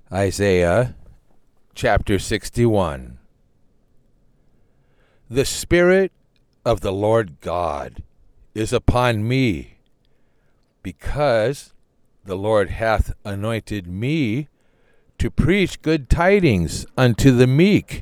Isaiah chapter 61. The Spirit of the Lord God is upon me, because the Lord hath anointed me to preach good tidings unto the meek.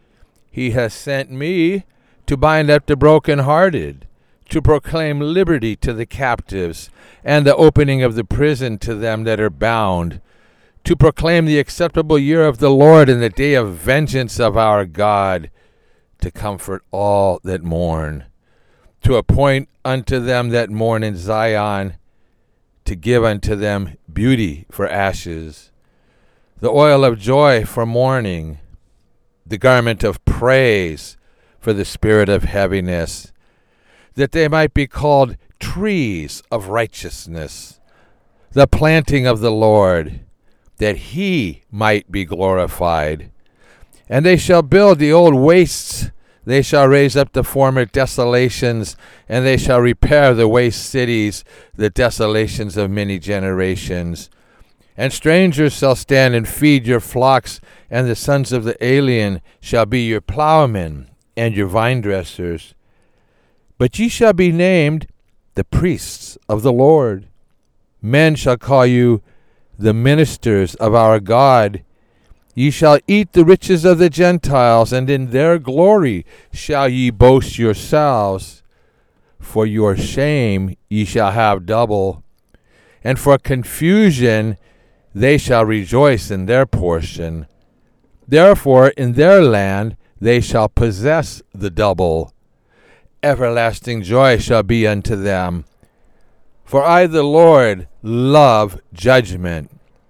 He hath sent me to bind up the brokenhearted, to proclaim liberty to the captives, and the opening of the prison to them that are bound, to proclaim the acceptable year of the Lord and the day of vengeance of our God, to comfort all that mourn, to appoint unto them that mourn in Zion, to give unto them beauty for ashes, the oil of joy for mourning, the garment of praise for the spirit of heaviness, that they might be called trees of righteousness, the planting of the Lord, that he might be glorified. And they shall build the old wastes, they shall raise up the former desolations, and they shall repair the waste cities, the desolations of many generations. And strangers shall stand and feed your flocks, and the sons of the alien shall be your plowmen and your vine dressers. But ye shall be named the priests of the Lord. Men shall call you the ministers of our God. Ye shall eat the riches of the Gentiles, and in their glory shall ye boast yourselves. For your shame ye shall have double, and for confusion they shall rejoice in their portion. Therefore in their land they shall possess the double. Everlasting joy shall be unto them. For I, the Lord, love judgment.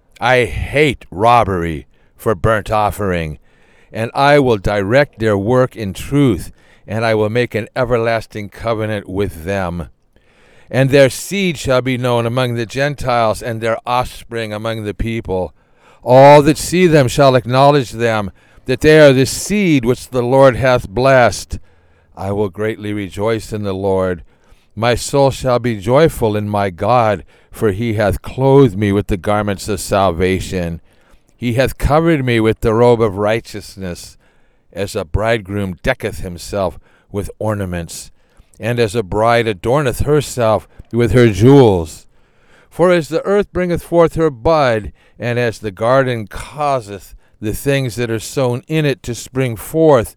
I hate robbery for burnt offering, and I will direct their work in truth, and I will make an everlasting covenant with them. And their seed shall be known among the Gentiles, and their offspring among the people. All that see them shall acknowledge them, that they are the seed which the Lord hath blessed. I will greatly rejoice in the Lord. My soul shall be joyful in my God, for he hath clothed me with the garments of salvation. He hath covered me with the robe of righteousness, as a bridegroom decketh himself with ornaments, and as a bride adorneth herself with her jewels. For as the earth bringeth forth her bud, and as the garden causeth the things that are sown in it to spring forth,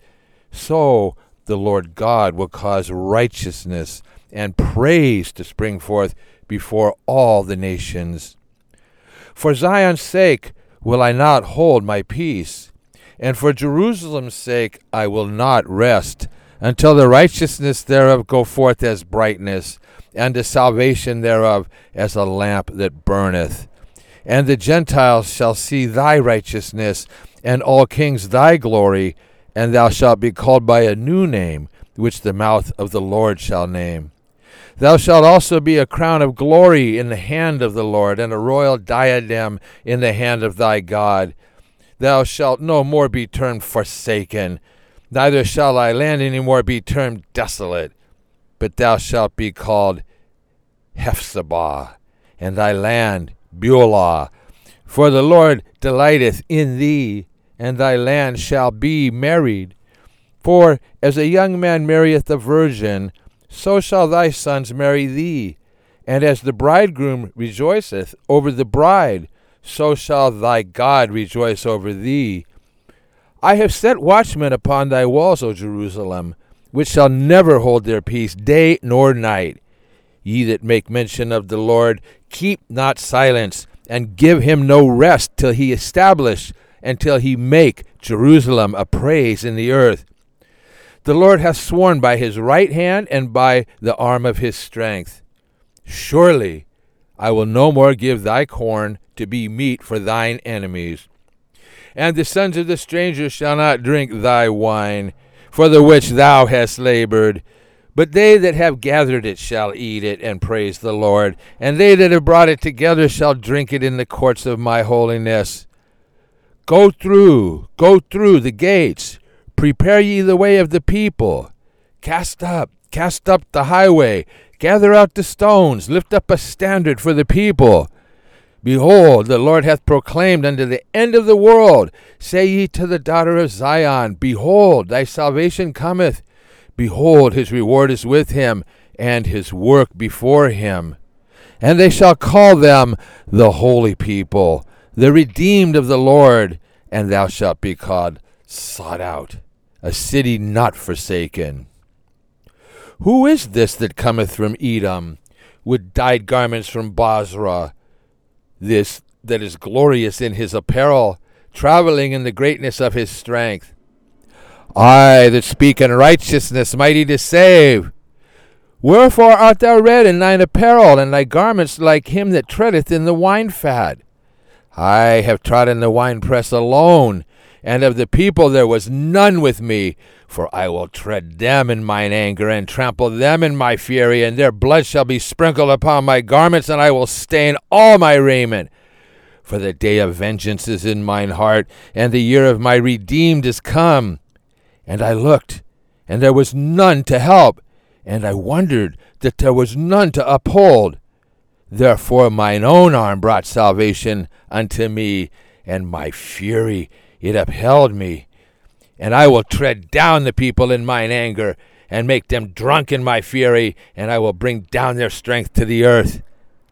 so the Lord God will cause righteousness and praise to spring forth before all the nations. For Zion's sake will I not hold my peace, and for Jerusalem's sake I will not rest, until the righteousness thereof go forth as brightness, and the salvation thereof as a lamp that burneth. And the Gentiles shall see thy righteousness, and all kings thy glory, and thou shalt be called by a new name, which the mouth of the Lord shall name. Thou shalt also be a crown of glory in the hand of the Lord, and a royal diadem in the hand of thy God. Thou shalt no more be termed forsaken, neither shall thy land any more be termed desolate, but thou shalt be called Hephzibah, and thy land Beulah. For the Lord delighteth in thee, and thy land shall be married. For as a young man marrieth a virgin, so shall thy sons marry thee. And as the bridegroom rejoiceth over the bride, so shall thy God rejoice over thee. I have set watchmen upon thy walls, O Jerusalem, which shall never hold their peace day nor night. Ye that make mention of the Lord, keep not silence, and give him no rest till he establish, and till he make Jerusalem a praise in the earth. The Lord hath sworn by his right hand and by the arm of his strength. Surely I will no more give thy corn to be meat for thine enemies. And the sons of the stranger shall not drink thy wine, for the which thou hast labored. But they that have gathered it shall eat it and praise the Lord. And they that have brought it together shall drink it in the courts of my holiness. Go through the gates. Prepare ye the way of the people. Cast up the highway. Gather out the stones. Lift up a standard for the people. Behold, the Lord hath proclaimed unto the end of the world. Say ye to the daughter of Zion, Behold, thy salvation cometh. Behold, his reward is with him, and his work before him. And they shall call them the holy people, the redeemed of the Lord, and thou shalt be called sought out, a city not forsaken. Who is this that cometh from Edom, with dyed garments from Basra? This that is glorious in his apparel, traveling in the greatness of his strength. I that speak in righteousness, mighty to save. Wherefore art thou red in thine apparel, and thy garments like him that treadeth in the wine fat? I have trodden the winepress alone, and of the people there was none with me. For I will tread them in mine anger, and trample them in my fury, and their blood shall be sprinkled upon my garments, and I will stain all my raiment. For the day of vengeance is in mine heart, and the year of my redeemed is come. And I looked, and there was none to help, and I wondered that there was none to uphold. Therefore mine own arm brought salvation unto me, and my fury it upheld me. And I will tread down the people in mine anger, and make them drunk in my fury, and I will bring down their strength to the earth.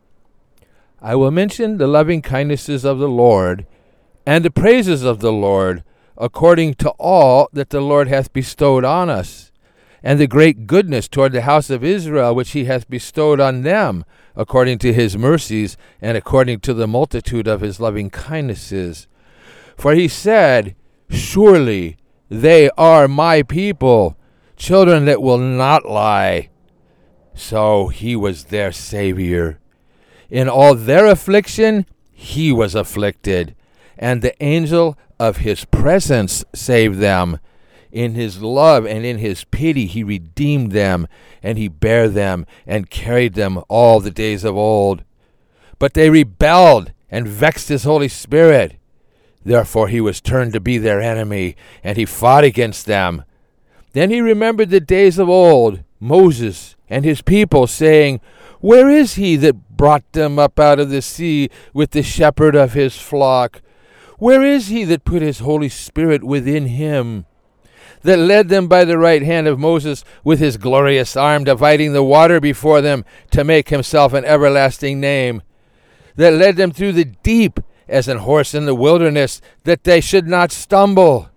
I will mention the loving kindnesses of the Lord, and the praises of the Lord, according to all that the Lord hath bestowed on us, and the great goodness toward the house of Israel, which he hath bestowed on them, according to his mercies, and according to the multitude of his loving kindnesses. For he said, Surely they are my people, children that will not lie. So he was their Savior. In all their affliction he was afflicted, and the angel of his presence saved them. In his love and in his pity he redeemed them, and he bare them and carried them all the days of old. But they rebelled and vexed his Holy Spirit. Therefore he was turned to be their enemy, and he fought against them. Then he remembered the days of old, Moses and his people, saying, Where is he that brought them up out of the sea with the shepherd of his flock? Where is he that put his Holy Spirit within him? That led them by the right hand of Moses with his glorious arm, dividing the water before them to make himself an everlasting name? That led them through the deep as an horse in the wilderness, that they should not stumble.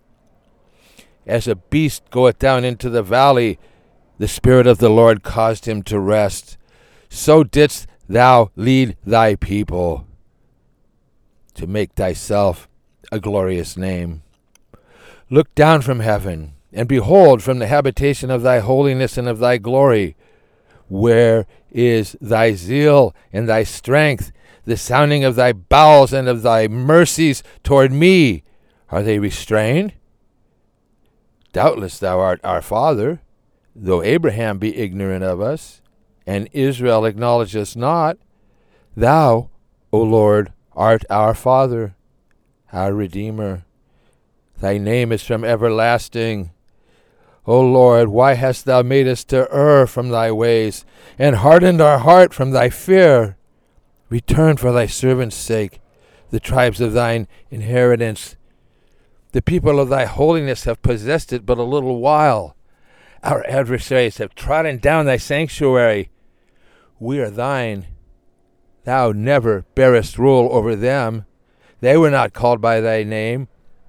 As a beast goeth down into the valley, the Spirit of the Lord caused him to rest. So didst thou lead thy people, to make thyself a glorious name. Look down from heaven, and behold from the habitation of thy holiness and of thy glory. Where is thy zeal and thy strength, the sounding of thy bowels and of thy mercies toward me? Are they restrained? Doubtless thou art our father, though Abraham be ignorant of us, and Israel acknowledge us not. Thou, O Lord, art our Father, our Redeemer. Thy name is from everlasting. O Lord, why hast thou made us to err from thy ways, and hardened our heart from thy fear? Return for thy servant's sake, the tribes of thine inheritance. The people of thy holiness have possessed it but a little while. Our adversaries have trodden down thy sanctuary. We are thine. Thou never bearest rule over them. They were not called by thy name.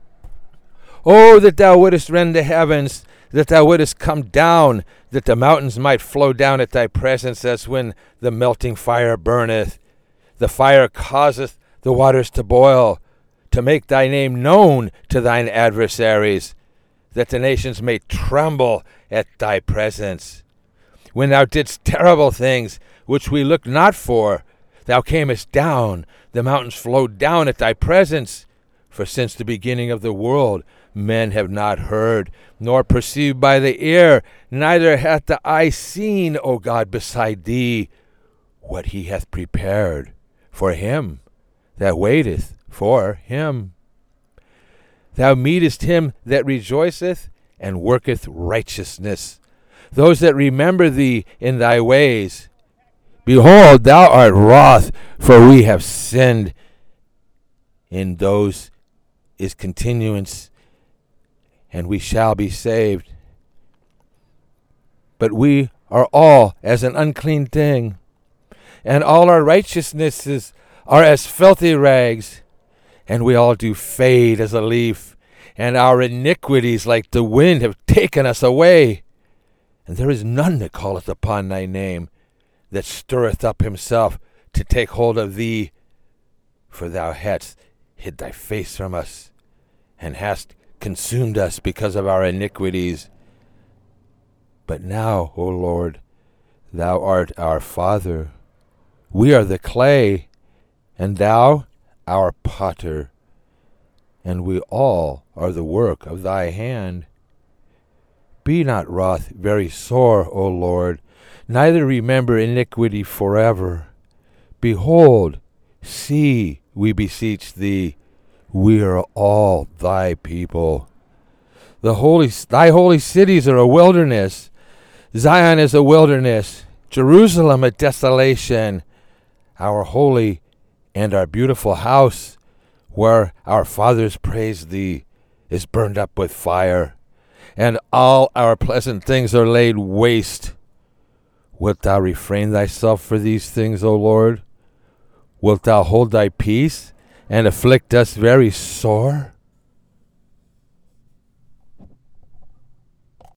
Oh, that thou wouldest rend the heavens, that thou wouldest come down, that the mountains might flow down at thy presence, as when the melting fire burneth. The fire causeth the waters to boil, to make thy name known to thine adversaries, that the nations may tremble at thy presence. When thou didst terrible things which we looked not for, thou camest down, the mountains flowed down at thy presence. For since the beginning of the world men have not heard, nor perceived by the ear, neither hath the eye seen, O God, beside thee, what he hath prepared for him that waiteth for him. Thou meetest him that rejoiceth and worketh righteousness, those that remember thee in thy ways. Behold, thou art wroth, for we have sinned. In those is continuance, and we shall be saved. But we are all as an unclean thing, and all our righteousnesses are as filthy rags, and we all do fade as a leaf, and our iniquities like the wind have taken us away. And there is none that calleth upon thy name, that stirreth up himself to take hold of thee. For thou hadst hid thy face from us, and hast consumed us because of our iniquities. But now, O Lord, thou art our Father. We are the clay, and thou our potter, and we all are the work of thy hand. Be not wroth very sore, O Lord, neither remember iniquity forever. Behold, see, we beseech thee, we are all thy people. Thy holy cities are a wilderness. Zion is a wilderness, Jerusalem a desolation. Our holy and our beautiful house, where our fathers praised thee, is burned up with fire, and all our pleasant things are laid waste. Wilt thou refrain thyself for these things, O Lord? Wilt thou hold thy peace, and afflict us very sore?